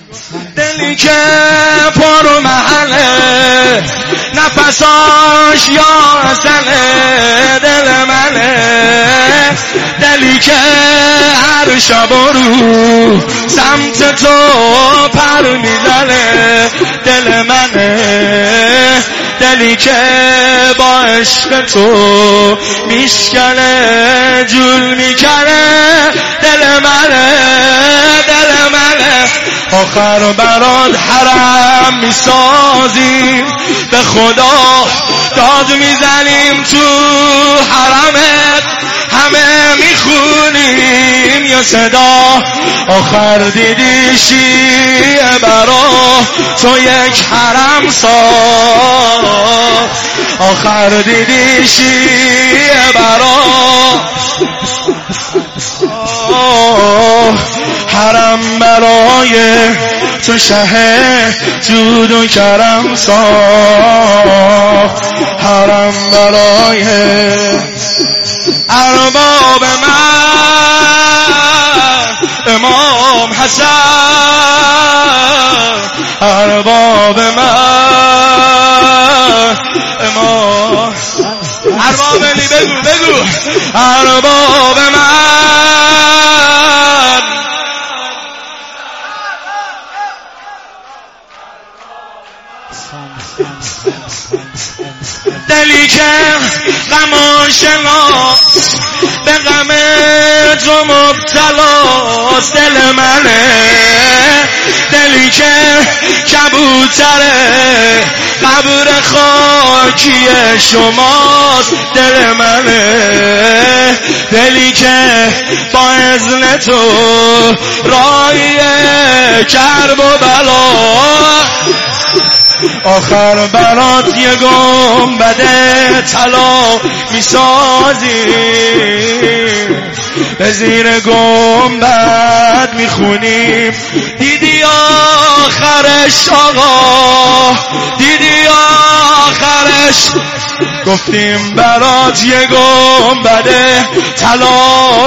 دلی که پر محله نفساش یا اصله دل منه، دلی که هر شب و روز سمت تو پر میزنه دل منه، دلی که با عشق تو میشکنه جول میکنه دل منه، دل منه. آخر برات حرم میسازیم، به خدا داد میزنیم تو حرمت، همه میخونیم یا صدا. آخر دیدی شیعه برا تو یک حرم ساز، آخر دیدی شیعه برا حرم برای تو شه جود و کرم ساخت، حرم برای ارباب من امام حسن، ارباب من امام ارباب علی بگو ارباب من دلی که غم آشناس به غم تو مبتلاست دل منه، دلی که کبوتره قبر خاکی شماست دل منه، دلی که با اذن تو راهی کرب و بلا. آخر برات یه گنبد طلا میسازی، به زیر گنبد میخونیم دیدی آخرش آقا، دیدی آخرش. گفتیم برات یه گنبد طلا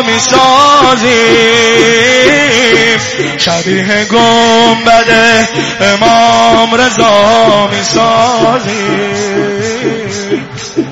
میسازیم، شبیه گنبد امام رضا میسازیم.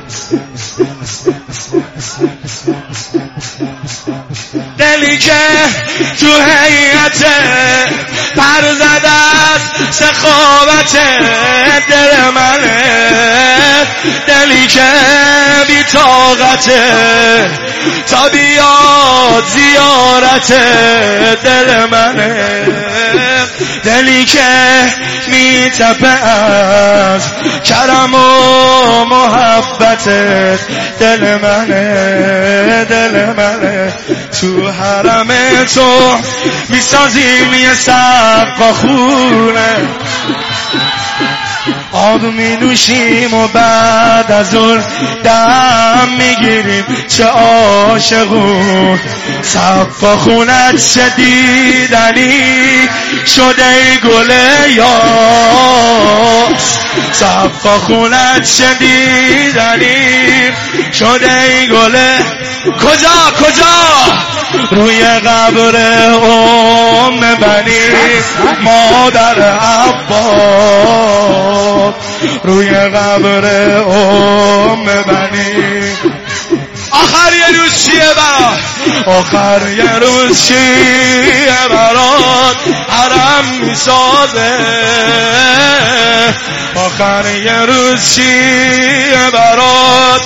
دلی که تو حیعت پر زده از سخاوت دل منه، دلی که بی طاقته تا بیاد زیارت دل منه، دلی که میتپه از کرم و محبتت دل منه، دل منه. تو حرم تو میسازیم یه سقا خونه، آب می نوشیم و بعد از اون دم میگیریم چه عاشقون. سقا خونت شدیدنی شده ای گله یاس، سقا خونت شدیدنی شده ای گله. کجا روی قبر بنی مادر عباس، روی قبر بنی. آخر یه روز شیعه برات، آخر یه روز شیعه برات حرم میسازه، آخر یه روز شیعه برات.